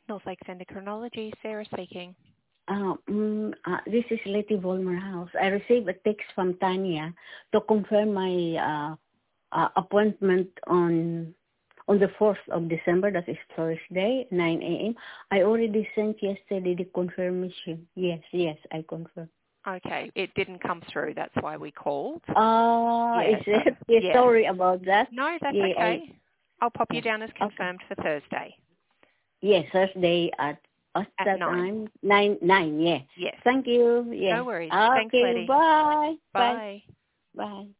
North Lakes Endocrinology, Sarah speaking. This is Letty Volmer House. I received a text from Tanya to confirm my appointment on the 4th of December, that is Thursday, 9 a.m. I already sent yesterday the confirmation. Yes, I confirm. Okay, it didn't come through. That's why we called. Is it? Yeah. Sorry about that. No, that's yeah, okay. I'll pop you down as confirmed for Thursday. Yes, Thursday at that 9. time. 9, yeah. Yes. Thank you. Yeah. No worries. Okay, Thanks, Letty. bye. Bye. Bye.